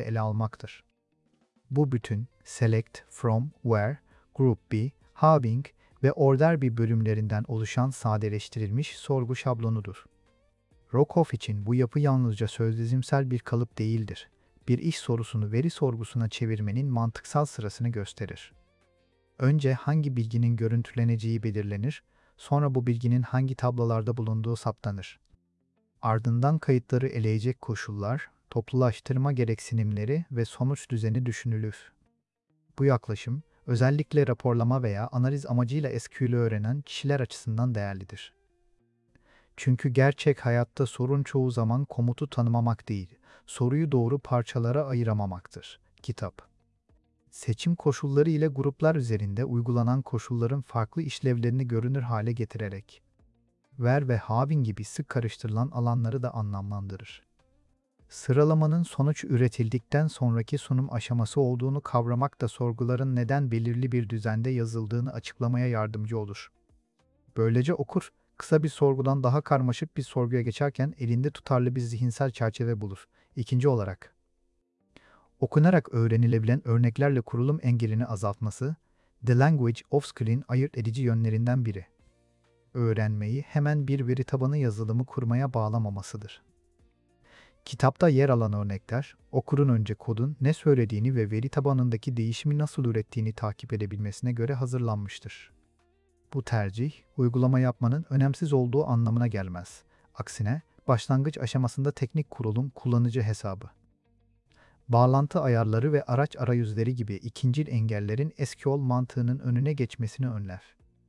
şekilde ele almaktır. Bu bütün select, from, where, group B, having ve order B bölümlerinden oluşan sadeleştirilmiş sorgu şablonudur. Rokoff için bu yapı yalnızca sözlüzimsel bir kalıp değildir. Bir iş sorusunu veri sorgusuna çevirmenin mantıksal sırasını gösterir. Önce hangi bilginin görüntüleneceği belirlenir, sonra bu bilginin hangi tablolarda bulunduğu saptanır. Ardından kayıtları eleyecek koşullar, toplulaştırma gereksinimleri ve sonuç düzeni düşünülür. Bu yaklaşım, özellikle raporlama veya analiz amacıyla SQL'ü öğrenen kişiler açısından değerlidir. Çünkü gerçek hayatta sorun çoğu zaman komutu tanımamak değil, soruyu doğru parçalara ayıramamaktır. Kitap. Seçim koşulları ile gruplar üzerinde uygulanan koşulların farklı işlevlerini görünür hale getirerek, where ve having gibi sık karıştırılan alanları da anlamlandırır. Sıralamanın sonuç üretildikten sonraki sunum aşaması olduğunu kavramak da sorguların neden belirli bir düzende yazıldığını açıklamaya yardımcı olur. Böylece okur, kısa bir sorgudan daha karmaşık bir sorguya geçerken elinde tutarlı bir zihinsel çerçeve bulur. İkinci olarak, okunarak öğrenilebilen örneklerle kurulum engelini azaltması, The Language of Skill'in ayırt edici yönlerinden biri. Öğrenmeyi hemen bir veri tabanı yazılımı kurmaya bağlamamasıdır. Kitapta yer alan örnekler, okurun önce kodun ne söylediğini ve veri tabanındaki değişimi nasıl ürettiğini takip edebilmesine göre hazırlanmıştır. Bu tercih, uygulama yapmanın önemsiz olduğu anlamına gelmez. Aksine, başlangıç aşamasında teknik kurulum, kullanıcı hesabı, bağlantı ayarları ve araç arayüzleri gibi ikincil engellerin SQL mantığının önüne geçmesini önler.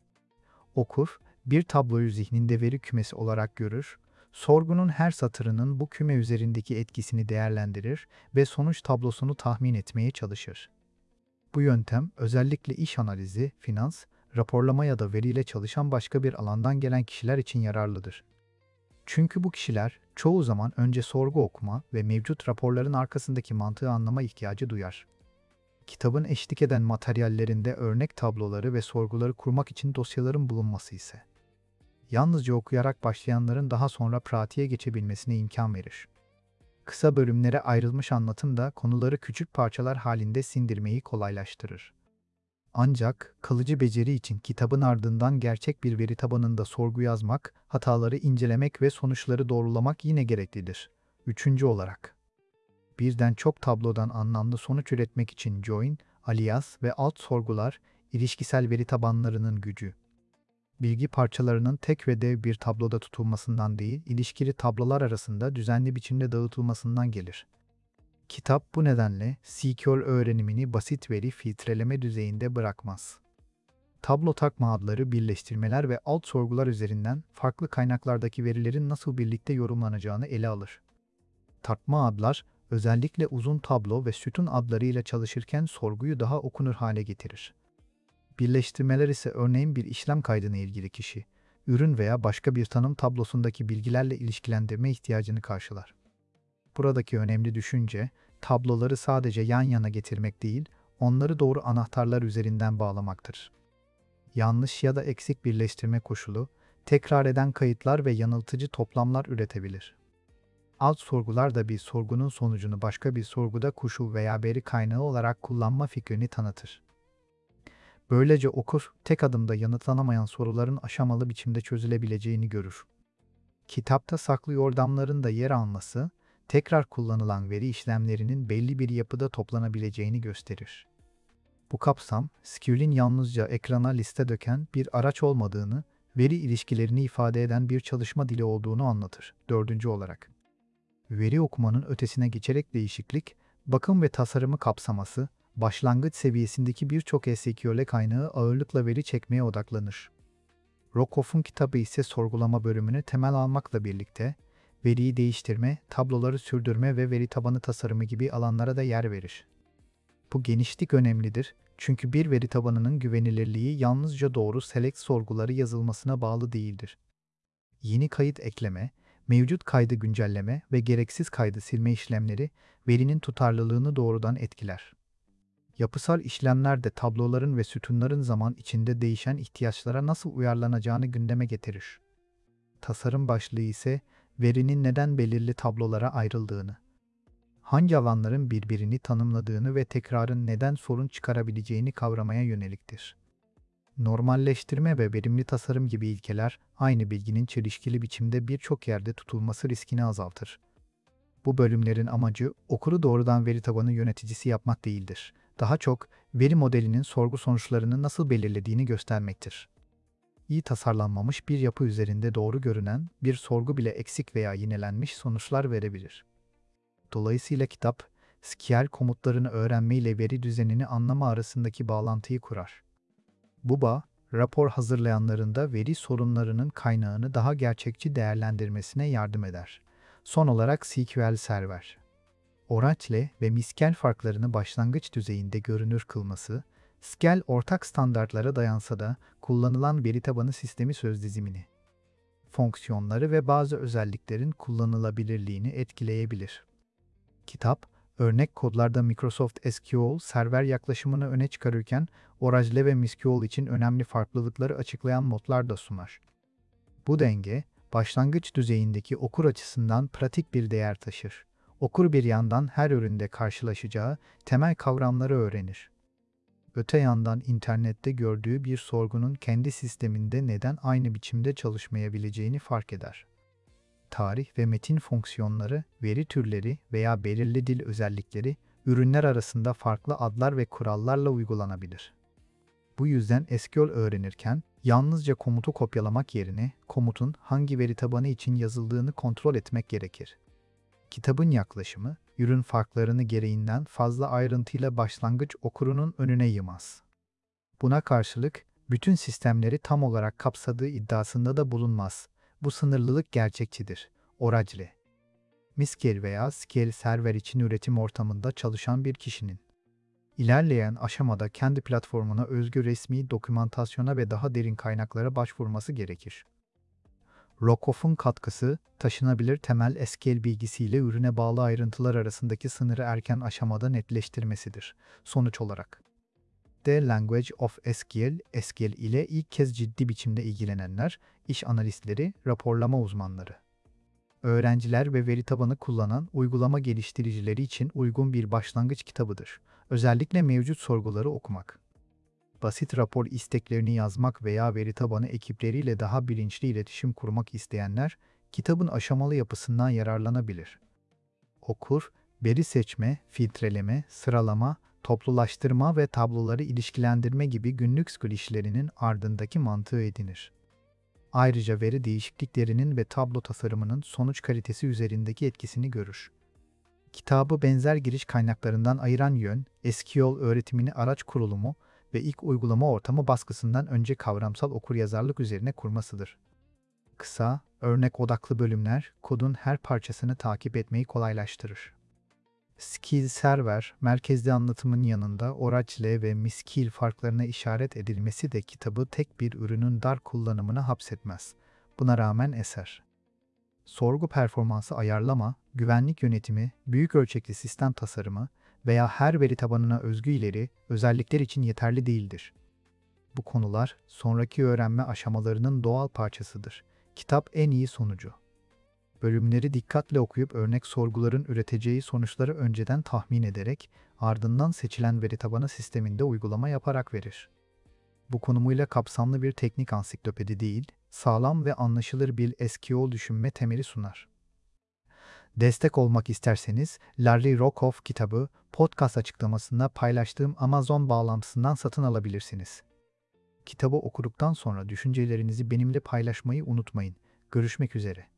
Okur, bir tabloyu zihninde veri kümesi olarak görür, sorgunun her satırının bu küme üzerindeki etkisini değerlendirir ve sonuç tablosunu tahmin etmeye çalışır. Bu yöntem özellikle iş analizi, finans, raporlama ya da veriyle çalışan başka bir alandan gelen kişiler için yararlıdır. Çünkü bu kişiler çoğu zaman önce sorgu okuma ve mevcut raporların arkasındaki mantığı anlama ihtiyacı duyar. Kitabın eşlik eden materyallerinde örnek tabloları ve sorguları kurmak için dosyaların bulunması ise, yalnızca okuyarak başlayanların daha sonra pratiğe geçebilmesine imkan verir. Kısa bölümlere ayrılmış anlatım da konuları küçük parçalar halinde sindirmeyi kolaylaştırır. Ancak kalıcı beceri için kitabın ardından gerçek bir veri tabanında sorgu yazmak, hataları incelemek ve sonuçları doğrulamak yine gereklidir. Üçüncü olarak, birden çok tablodan anlamlı sonuç üretmek için join, alias ve alt sorgular, ilişkisel veri tabanlarının gücü. Bilgi parçalarının tek ve dev bir tabloda tutulmasından değil, ilişkili tablolar arasında düzenli biçimde dağıtılmasından gelir. Kitap bu nedenle SQL öğrenimini basit veri filtreleme düzeyinde bırakmaz. Tablo takma adları, birleştirmeler ve alt sorgular üzerinden farklı kaynaklardaki verilerin nasıl birlikte yorumlanacağını ele alır. Takma adlar, Özellikle uzun tablo ve sütun adlarıyla çalışırken sorguyu daha okunur hale getirir. Birleştirmeler ise örneğin bir işlem kaydına ilgili kişi, ürün veya başka bir tanım tablosundaki bilgilerle ilişkilendirme ihtiyacını karşılar. Buradaki önemli düşünce, tabloları sadece yan yana getirmek değil, onları doğru anahtarlar üzerinden bağlamaktır. Yanlış ya da eksik birleştirme koşulu, tekrar eden kayıtlar ve yanıltıcı toplamlar üretebilir. Alt sorgular da bir sorgunun sonucunu başka bir sorguda koşul veya veri kaynağı olarak kullanma fikrini tanıtır. Böylece okur, tek adımda yanıtlanamayan soruların aşamalı biçimde çözülebileceğini görür. Kitapta saklı yordamların da yer alması, tekrar kullanılan veri işlemlerinin belli bir yapıda toplanabileceğini gösterir. Bu kapsam, SQL'in yalnızca ekrana liste döken bir araç olmadığını, veri ilişkilerini ifade eden bir çalışma dili olduğunu anlatır. Dördüncü olarak, veri okumanın ötesine geçerek değişiklik, bakım ve tasarımı kapsaması, başlangıç seviyesindeki birçok SQL kaynağı ağırlıkla veri çekmeye odaklanır. Rockoff'un kitabı ise sorgulama bölümünü temel almakla birlikte, veriyi değiştirme, tabloları sürdürme ve veri tabanı tasarımı gibi alanlara da yer verir. Bu genişlik önemlidir çünkü bir veri tabanının güvenilirliği yalnızca doğru select sorguları yazılmasına bağlı değildir. Yeni kayıt ekleme, mevcut kaydı güncelleme ve gereksiz kaydı silme işlemleri verinin tutarlılığını doğrudan etkiler. Yapısal işlemler de tabloların ve sütunların zaman içinde değişen ihtiyaçlara nasıl uyarlanacağını gündeme getirir. Tasarım başlığı ise verinin neden belirli tablolara ayrıldığını, hangi alanların birbirini tanımladığını ve tekrarın neden sorun çıkarabileceğini kavramaya yöneliktir. Normalleştirme ve verimli tasarım gibi ilkeler, aynı bilginin çelişkili biçimde birçok yerde tutulması riskini azaltır. Bu bölümlerin amacı, okuru doğrudan veri tabanı yöneticisi yapmak değildir. Daha çok, veri modelinin sorgu sonuçlarını nasıl belirlediğini göstermektir. İyi tasarlanmamış bir yapı üzerinde doğru görünen bir sorgu bile eksik veya yinelenmiş sonuçlar verebilir. Dolayısıyla kitap, SQL komutlarını öğrenme ile veri düzenini anlama arasındaki bağlantıyı kurar. Bu bağ, rapor hazırlayanların da veri sorunlarının kaynağını daha gerçekçi değerlendirmesine yardım eder. Son olarak SQL Server, Oracle ve Miskel farklarını başlangıç düzeyinde görünür kılması, SQL ortak standartlara dayansa da kullanılan veri tabanı sistemi sözdizimini, fonksiyonları ve bazı özelliklerin kullanılabilirliğini etkileyebilir. Kitap, örnek kodlarda Microsoft SQL Server yaklaşımını öne çıkarırken Oracle ve MySQL için önemli farklılıkları açıklayan notlar da sunar. Bu denge, başlangıç düzeyindeki okur açısından pratik bir değer taşır. Okur bir yandan her üründe karşılaşacağı temel kavramları öğrenir. Öte yandan internette gördüğü bir sorgunun kendi sisteminde neden aynı biçimde çalışmayabileceğini fark eder. Tarih ve metin fonksiyonları, veri türleri veya belirli dil özellikleri ürünler arasında farklı adlar ve kurallarla uygulanabilir. Bu yüzden SQL öğrenirken yalnızca komutu kopyalamak yerine komutun hangi veri tabanı için yazıldığını kontrol etmek gerekir. Kitabın yaklaşımı, ürün farklarını gereğinden fazla ayrıntıyla başlangıç okurunun önüne yığmaz. Buna karşılık, bütün sistemleri tam olarak kapsadığı iddiasında da bulunmaz. Bu sınırlılık gerçekçidir. Oracle, MySQL veya SQL Server için üretim ortamında çalışan bir kişinin ilerleyen aşamada kendi platformuna özgü resmi dokümantasyona ve daha derin kaynaklara başvurması gerekir. Rockoff'un katkısı, taşınabilir temel SQL bilgisiyle ürüne bağlı ayrıntılar arasındaki sınırı erken aşamada netleştirmesidir. Sonuç olarak, The Language of SQL, SQL ile ilk kez ciddi biçimde ilgilenenler, iş analistleri, raporlama uzmanları, öğrenciler ve veri tabanı kullanan uygulama geliştiricileri için uygun bir başlangıç kitabıdır. Özellikle mevcut sorguları okumak, basit rapor isteklerini yazmak veya veri tabanı ekipleriyle daha bilinçli iletişim kurmak isteyenler, kitabın aşamalı yapısından yararlanabilir. Okur, veri seçme, filtreleme, sıralama, toplulaştırma ve tabloları ilişkilendirme gibi günlük SQL işlerinin ardındaki mantığı edinir. Ayrıca veri değişikliklerinin ve tablo tasarımının sonuç kalitesi üzerindeki etkisini görür. Kitabı benzer giriş kaynaklarından ayıran yön, SQL öğretimini araç kurulumu ve ilk uygulama ortamı baskısından önce kavramsal okuryazarlık üzerine kurmasıdır. Kısa, örnek odaklı bölümler, kodun her parçasını takip etmeyi kolaylaştırır. SQL Server, merkezli anlatımın yanında Oracle ve MySQL farklarına işaret edilmesi de kitabı tek bir ürünün dar kullanımına hapsetmez. Buna rağmen eser. Sorgu performansı ayarlama, güvenlik yönetimi, büyük ölçekli sistem tasarımı veya her veri tabanına özgü ileri özellikler için yeterli değildir. Bu konular sonraki öğrenme aşamalarının doğal parçasıdır. Kitap en iyi sonucu. Bölümleri dikkatle okuyup örnek sorguların üreteceği sonuçları önceden tahmin ederek, ardından seçilen veri tabanı sisteminde uygulama yaparak verir. Bu konumuyla kapsamlı bir teknik ansiklopedi değil, sağlam ve anlaşılır bir SQL düşünme temeli sunar. Destek olmak isterseniz, Larry Rockoff kitabı podcast açıklamasında paylaştığım Amazon bağlantısından satın alabilirsiniz. Kitabı okuduktan sonra düşüncelerinizi benimle paylaşmayı unutmayın. Görüşmek üzere.